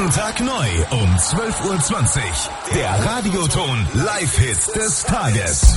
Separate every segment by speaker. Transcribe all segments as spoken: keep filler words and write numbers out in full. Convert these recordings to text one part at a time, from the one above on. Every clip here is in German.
Speaker 1: Montag neu um zwölf Uhr zwanzig. Der Radioton Live-Hit des Tages.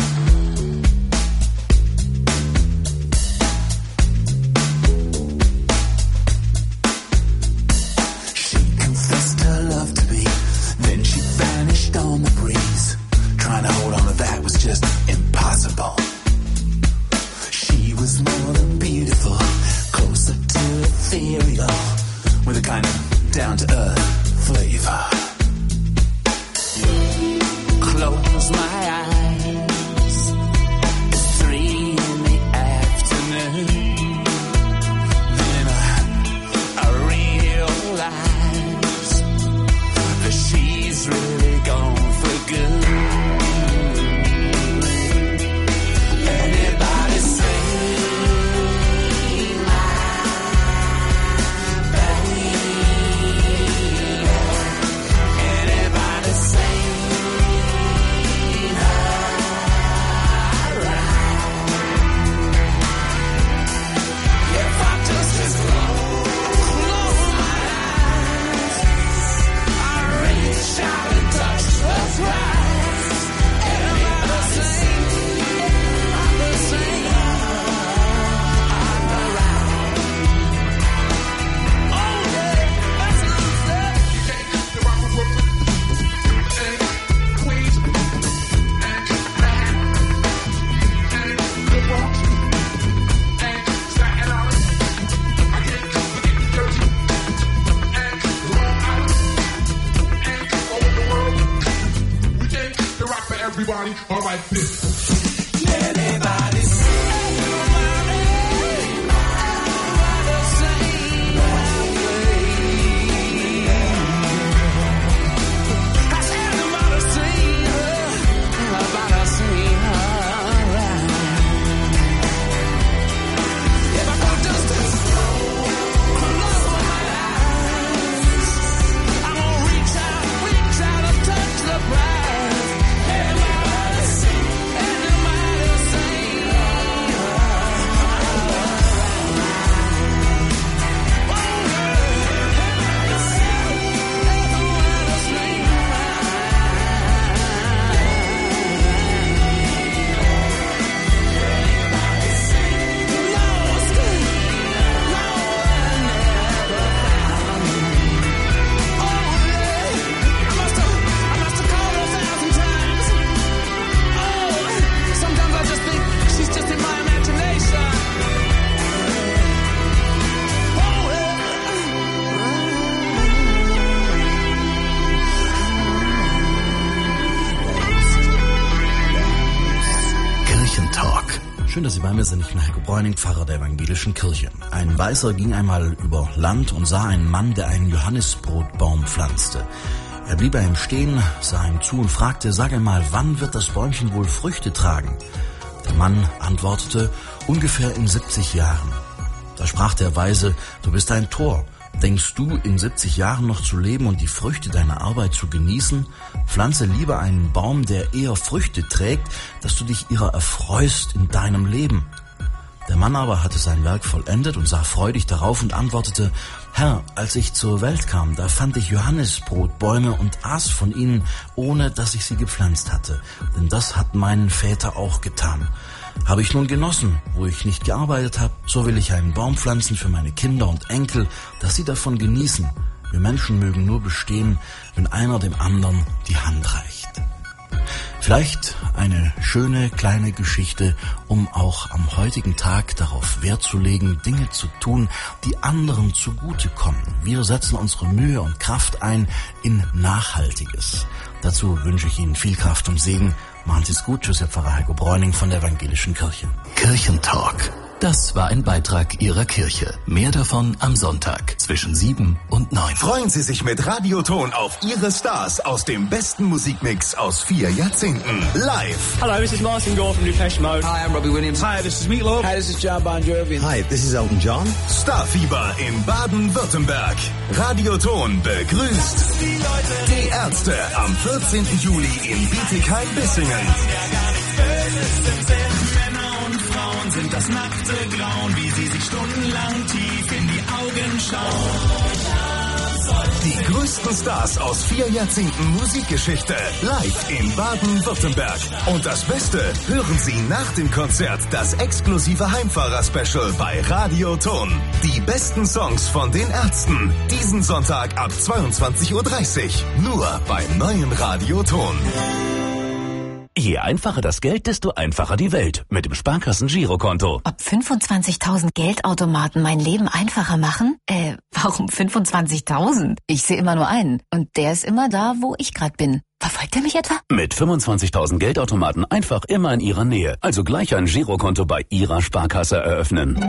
Speaker 2: Everybody, all right, this.
Speaker 3: Schön, dass Sie bei mir sind. Ich bin Heiko Bräuning, Pfarrer der Evangelischen Kirche. Ein Weißer ging einmal über Land und sah einen Mann, der einen Johannisbrotbaum pflanzte. Er blieb bei ihm stehen, sah ihm zu und fragte, sag einmal, wann wird das Bäumchen wohl Früchte tragen? Der Mann antwortete, ungefähr in siebzig Jahren. Da sprach der Weise, du bist ein Tor. Denkst du, in siebzig Jahren noch zu leben und die Früchte deiner Arbeit zu genießen? Pflanze lieber einen Baum, der eher Früchte trägt, dass du dich ihrer erfreust in deinem Leben. Der Mann aber hatte sein Werk vollendet und sah freudig darauf und antwortete, Herr, als ich zur Welt kam, da fand ich Johannisbrotbäume und aß von ihnen, ohne dass ich sie gepflanzt hatte. Denn das hatten meinen Väter auch getan. Habe ich nun genossen, wo ich nicht gearbeitet habe, so will ich einen Baum pflanzen für meine Kinder und Enkel, dass sie davon genießen. Wir Menschen mögen nur bestehen, wenn einer dem anderen die Hand reicht. Vielleicht eine schöne kleine Geschichte, um auch am heutigen Tag darauf Wert zu legen, Dinge zu tun, die anderen zugutekommen. Wir setzen unsere Mühe und Kraft ein in Nachhaltiges. Dazu wünsche ich Ihnen viel Kraft und Segen. Machen Sie es gut. Tschüss, Herr Pfarrer Heiko Bräuning von der Evangelischen Kirche.
Speaker 4: Kirchentalk. Das war ein Beitrag Ihrer Kirche. Mehr davon am Sonntag zwischen sieben und neun.
Speaker 1: Freuen Sie sich mit Radioton auf Ihre Stars aus dem besten Musikmix aus vier Jahrzehnten. Live.
Speaker 5: Hello, this is Martin Gore from Depeche Mode.
Speaker 6: Hi, I'm Robbie Williams.
Speaker 5: Hi, this is Meatloaf.
Speaker 6: Hi, this is John Bon Jovi.
Speaker 7: Hi, this is Elton John.
Speaker 1: Starfieber in Baden-Württemberg. Radioton begrüßt die Ärzte am vierzehnten Juli in Bietigheim-Bissingen.
Speaker 8: Sind das nackte Grauen, wie sie sich stundenlang tief in die Augen schauen.
Speaker 1: Die größten Stars aus vier Jahrzehnten Musikgeschichte live in Baden-Württemberg. Und das Beste, hören Sie nach dem Konzert das exklusive Heimfahrer-Special bei Radio Ton. Die besten Songs von den Ärzten. Diesen Sonntag ab zweiundzwanzig Uhr dreißig. Nur beim neuen Radio Ton.
Speaker 6: Je einfacher das Geld, desto einfacher die Welt. Mit dem Sparkassen-Girokonto.
Speaker 7: Ob fünfundzwanzigtausend Geldautomaten mein Leben einfacher machen? Äh, warum fünfundzwanzigtausend? Ich sehe immer nur einen. Und der ist immer da, wo ich gerade bin. Verfolgt er mich etwa?
Speaker 6: Mit fünfundzwanzigtausend Geldautomaten einfach immer in Ihrer Nähe. Also gleich ein Girokonto bei Ihrer Sparkasse eröffnen.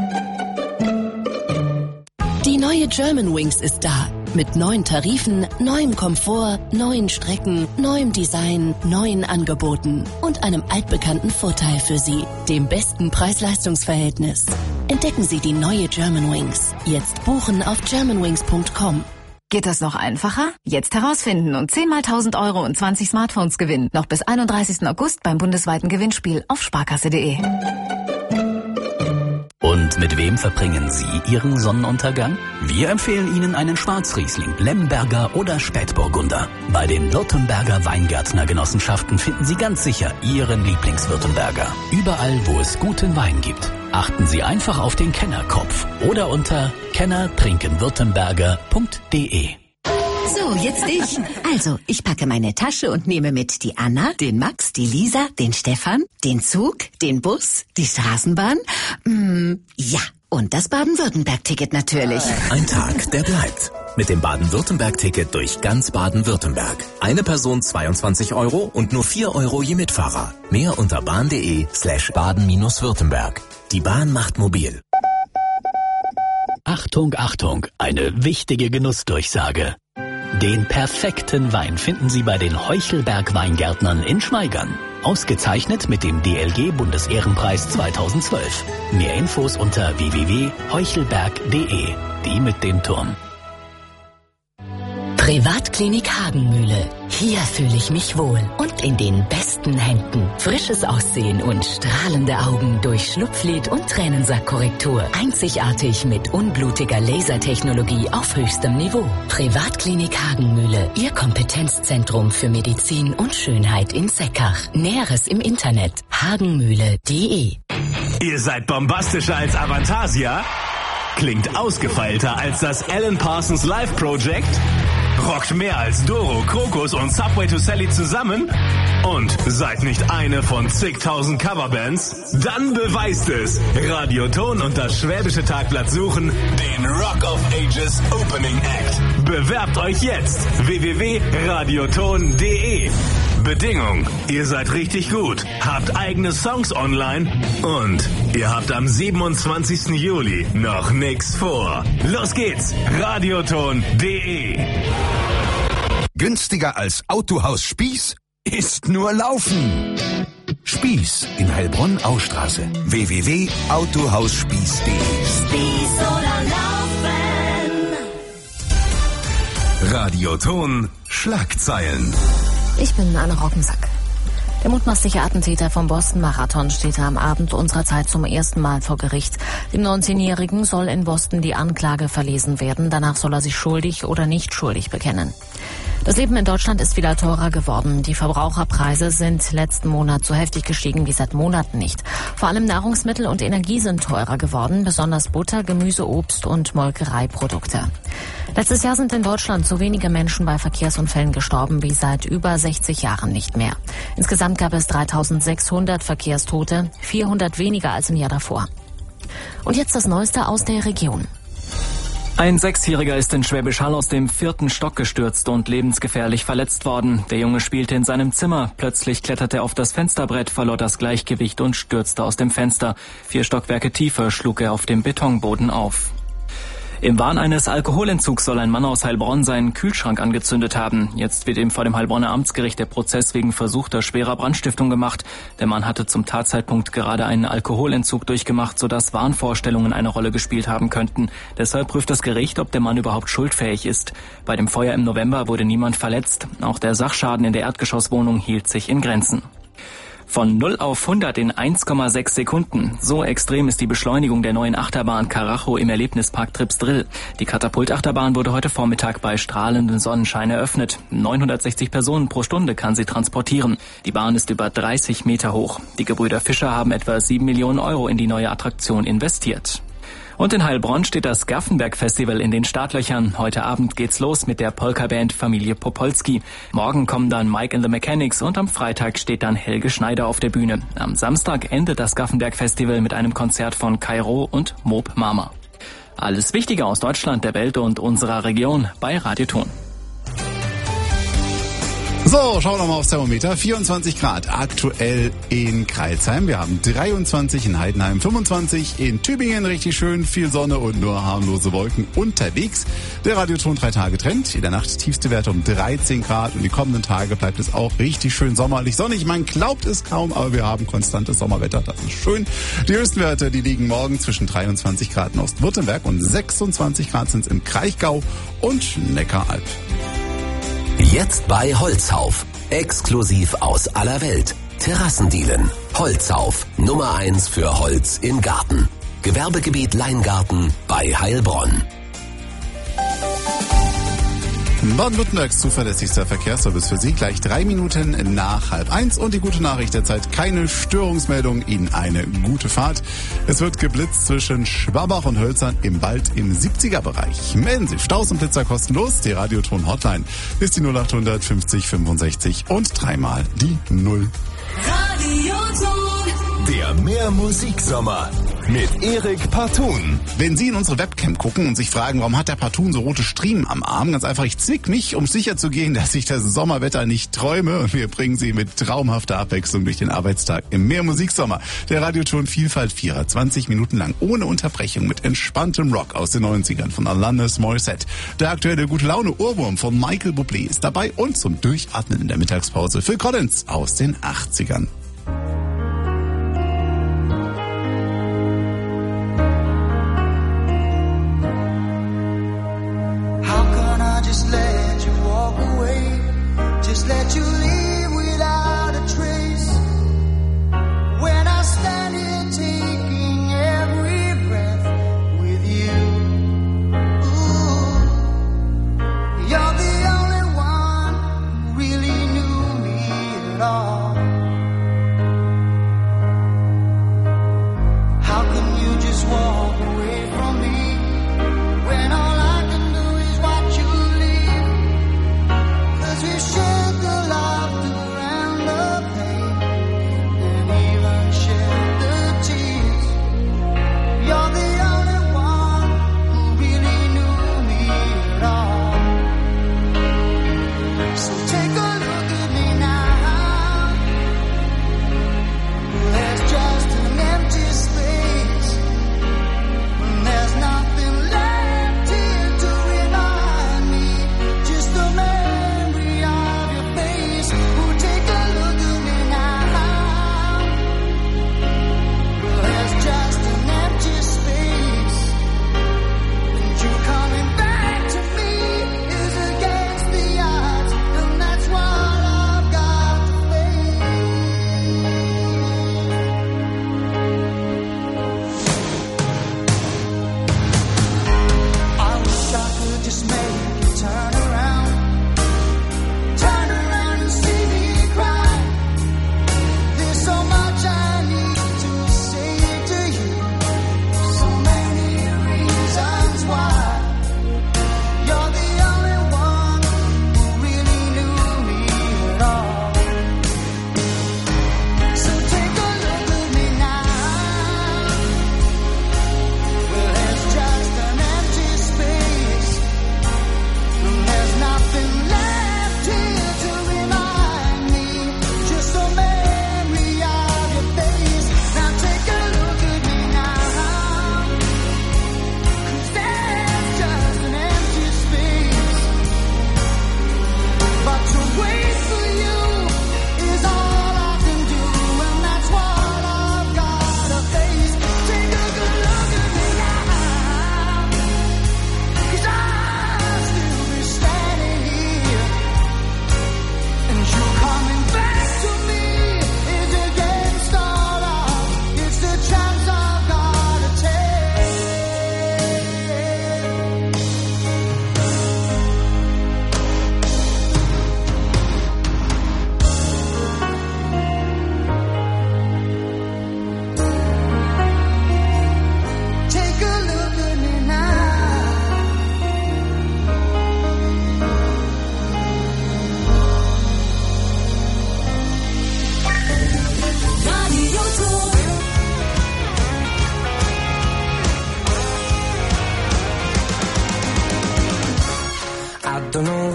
Speaker 9: Die neue Germanwings ist da. Mit neuen Tarifen, neuem Komfort, neuen Strecken, neuem Design, neuen Angeboten und einem altbekannten Vorteil für Sie, dem besten Preis-Leistungs-Verhältnis. Entdecken Sie die neue Germanwings. Jetzt buchen auf germanwings punkt com.
Speaker 7: Geht das noch einfacher? Jetzt herausfinden und zehn mal tausend Euro und zwanzig Smartphones gewinnen. Noch bis einunddreißigsten August beim bundesweiten Gewinnspiel auf sparkasse punkt de.
Speaker 4: Und mit wem verbringen Sie Ihren Sonnenuntergang? Wir empfehlen Ihnen einen Schwarzriesling, Lemberger oder Spätburgunder. Bei den Württemberger Weingärtnergenossenschaften finden Sie ganz sicher Ihren Lieblingswürttemberger. Überall, wo es guten Wein gibt. Achten Sie einfach auf den Kennerkopf oder unter kenner trinken württemberger punkt de.
Speaker 10: So, jetzt ich. Also, ich packe meine Tasche und nehme mit die Anna, den Max, die Lisa, den Stefan, den Zug, den Bus, die Straßenbahn. Mm, ja, und das Baden-Württemberg-Ticket natürlich.
Speaker 11: Ein Tag, der bleibt. Mit dem Baden-Württemberg-Ticket durch ganz Baden-Württemberg. Eine Person zweiundzwanzig Euro und nur vier Euro je Mitfahrer. Mehr unter bahn.de slash baden-württemberg. Die Bahn macht mobil.
Speaker 4: Achtung, Achtung, eine wichtige Genussdurchsage. Den perfekten Wein finden Sie bei den Heuchelberg-Weingärtnern in Schmaigern. Ausgezeichnet mit dem D L G-Bundesehrenpreis zweitausendzwölf. Mehr Infos unter w w w punkt heuchelberg punkt de. Die mit dem Turm.
Speaker 9: Privatklinik Hagenmühle. Hier fühle ich mich wohl und in den besten Händen. Frisches Aussehen und strahlende Augen durch Schlupflid und Tränensackkorrektur. Einzigartig mit unblutiger Lasertechnologie auf höchstem Niveau. Privatklinik Hagenmühle. Ihr Kompetenzzentrum für Medizin und Schönheit in Seckach. Näheres im Internet. hagenmühle punkt de.
Speaker 12: Ihr seid bombastischer als Avantasia? Klingt ausgefeilter als das Alan Parsons Live Project? Rockt mehr als Doro, Krokus und Subway to Sally zusammen? Und seid nicht eine von zigtausend Coverbands? Dann beweist es. Radio Ton und das Schwäbische Tagblatt suchen den Rock of Ages Opening Act. Bewerbt euch jetzt. w w w punkt radioton punkt de. Bedingung: Ihr seid richtig gut, habt eigene Songs online und ihr habt am siebenundzwanzigsten Juli noch nix vor. Los geht's. radioton punkt de.
Speaker 1: Günstiger als Autohaus Spieß? Ist nur Laufen. Spieß in Heilbronn-Austraße. w w w punkt autohausspieß punkt de.
Speaker 8: Spieß oder Laufen.
Speaker 1: Radioton Schlagzeilen.
Speaker 7: Ich bin Anne Rockensack. Der mutmaßliche Attentäter vom Boston-Marathon steht am Abend unserer Zeit zum ersten Mal vor Gericht. Dem neunzehnjährigen soll in Boston die Anklage verlesen werden. Danach soll er sich schuldig oder nicht schuldig bekennen. Das Leben in Deutschland ist wieder teurer geworden. Die Verbraucherpreise sind letzten Monat so heftig gestiegen wie seit Monaten nicht. Vor allem Nahrungsmittel und Energie sind teurer geworden, besonders Butter, Gemüse, Obst und Molkereiprodukte. Letztes Jahr sind in Deutschland so wenige Menschen bei Verkehrsunfällen gestorben wie seit über sechzig Jahren nicht mehr. Insgesamt gab es dreitausendsechshundert Verkehrstote, vierhundert weniger als im Jahr davor. Und jetzt das Neueste aus der Region.
Speaker 13: Ein Sechsjähriger ist in Schwäbisch Hall aus dem vierten Stock gestürzt und lebensgefährlich verletzt worden. Der Junge spielte in seinem Zimmer. Plötzlich kletterte er auf das Fensterbrett, verlor das Gleichgewicht und stürzte aus dem Fenster. Vier Stockwerke tiefer schlug er auf dem Betonboden auf. Im Wahn eines Alkoholentzugs soll ein Mann aus Heilbronn seinen Kühlschrank angezündet haben. Jetzt wird ihm vor dem Heilbronner Amtsgericht der Prozess wegen versuchter schwerer Brandstiftung gemacht. Der Mann hatte zum Tatzeitpunkt gerade einen Alkoholentzug durchgemacht, sodass Wahnvorstellungen eine Rolle gespielt haben könnten. Deshalb prüft das Gericht, ob der Mann überhaupt schuldfähig ist. Bei dem Feuer im November wurde niemand verletzt. Auch der Sachschaden in der Erdgeschosswohnung hielt sich in Grenzen. Von null auf hundert in eins Komma sechs Sekunden. So extrem ist die Beschleunigung der neuen Achterbahn Karacho im Erlebnispark Trips Drill. Die Katapultachterbahn wurde heute Vormittag bei strahlendem Sonnenschein eröffnet. neunhundertsechzig Personen pro Stunde kann sie transportieren. Die Bahn ist über dreißig Meter hoch. Die Gebrüder Fischer haben etwa sieben Millionen Euro in die neue Attraktion investiert. Und in Heilbronn steht das Gaffenberg-Festival in den Startlöchern. Heute Abend geht's los mit der Polka-Band Familie Popolski. Morgen kommen dann Mike and the Mechanics und am Freitag steht dann Helge Schneider auf der Bühne. Am Samstag endet das Gaffenberg-Festival mit einem Konzert von Kairo und Mob Mama. Alles Wichtige aus Deutschland, der Welt und unserer Region bei Radio Thon.
Speaker 14: So, schauen wir mal aufs Thermometer. vierundzwanzig Grad aktuell in Crailsheim. Wir haben dreiundzwanzig in Heidenheim, fünfundzwanzig in Tübingen, richtig schön, viel Sonne und nur harmlose Wolken unterwegs. Der Radioton drei Tage Trend. In der Nacht tiefste Werte um dreizehn Grad und die kommenden Tage bleibt es auch richtig schön sommerlich sonnig. Man glaubt es kaum, aber wir haben konstantes Sommerwetter. Das ist schön. Die höchsten Werte, die liegen morgen zwischen dreiundzwanzig Grad in Ostwürttemberg und sechsundzwanzig Grad sind es im Kraichgau und Neckaralb.
Speaker 11: Jetzt bei Holzhauf. Exklusiv aus aller Welt. Terrassendielen. Holzhauf. Nummer eins für Holz im Garten. Gewerbegebiet Leingarten bei Heilbronn.
Speaker 14: Baden-Württembergs zuverlässigster Verkehrsservice für Sie gleich drei Minuten nach halb eins. Und die gute Nachricht derzeit, keine Störungsmeldung, Ihnen eine gute Fahrt. Es wird geblitzt zwischen Schwabach und Hölzern im Wald im siebziger-Bereich. Melden Sie Staus und Blitzer kostenlos. Die Radioton-Hotline ist die null achthundert fünfzig fünfundsechzig und dreimal die null.
Speaker 1: Radioton. Der Mehr-Musik-Sommer mit Erik Partun.
Speaker 14: Wenn Sie in unsere Webcam gucken und sich fragen, warum hat der Partun so rote Striemen am Arm? Ganz einfach, ich zwick mich, um sicher zu gehen, dass ich das Sommerwetter nicht träume. Und wir bringen Sie mit traumhafter Abwechslung durch den Arbeitstag im Mehr-Musik-Sommer. Der Radioton Vielfalt Vierer, zwanzig Minuten lang ohne Unterbrechung mit entspanntem Rock aus den neunzigern von Alanis Morissette. Der aktuelle Gute-Laune-Ohrwurm von Michael Bublé ist dabei und zum Durchatmen in der Mittagspause Phil Collins aus den achtzigern.
Speaker 15: Just let you walk away. Just let you leave without a trace. When I stand here taking every breath with you. Ooh, you're the only one who really knew me at all.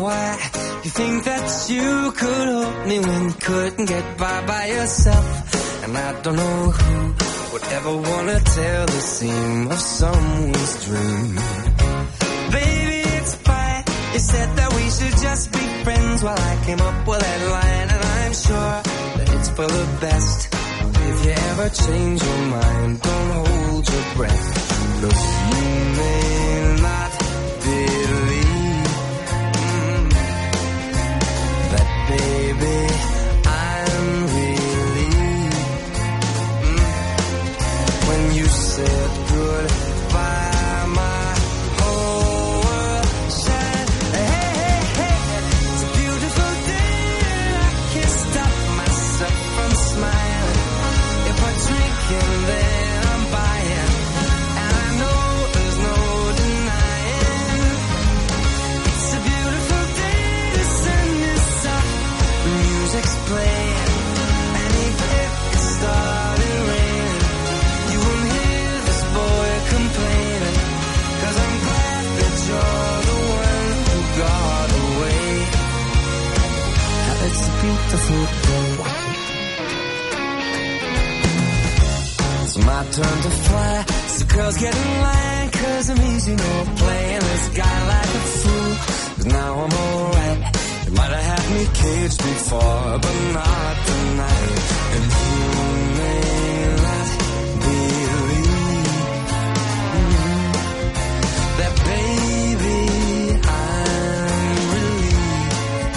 Speaker 16: why you think that you could hold me when you couldn't get by by yourself. And I don't know who would ever wanna tell the seam of someone's dream. Baby, it's fine. You said that we should just be friends while I came up with that line. And I'm sure that it's for the best. If you ever change your mind, don't hold your breath. Look, you may not believe mm, that, baby, I'm relieved mm, when you said goodbye, my whole world shined. Hey, hey, hey, it's a beautiful day and I can't stop myself from smiling. If I drink and then I'm buying, and I know there's no denying. It's a beautiful day, the sun is up, the music's playing, and even if it started raining, you won't hear this boy complaining, 'cause I'm glad that you're the one who got away. It's a beautiful day. It's my turn to fly, so girls get in line, 'cause I'm easy, no playing this guy like a fool. 'Cause now I'm alright. You might have had me caged before, but not tonight. And you may not believe mm, that, baby, I'm relieved.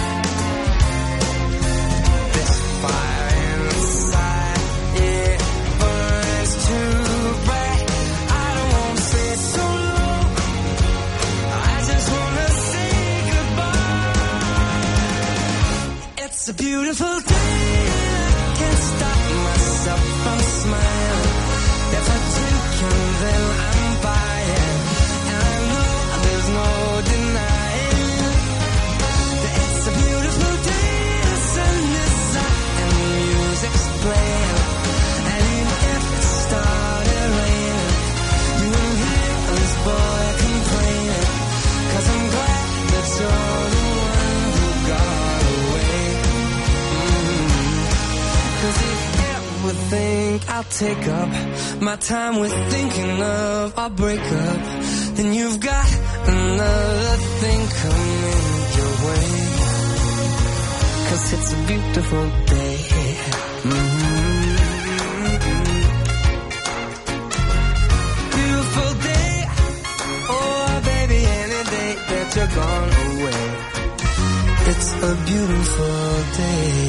Speaker 16: This fire inside, it burns too bright. I don't wanna stay so long, I just wanna say goodbye. It's a beautiful day and I can't stop myself from smiling. If I drink and then I'm buying, and I know there's no denying that it's a beautiful day, the sun is up and the music's playing, and even if it started raining, you won't hear this boy complaining, 'cause I'm glad that you're the one who got away. Mm. 'Cause if you ever think I'll take up my time with thinking of our breakup, then you've got another thing coming your way. 'Cause it's a beautiful day. Mm-hmm. Beautiful day. Oh, baby, any day that you're gone away. It's a beautiful day.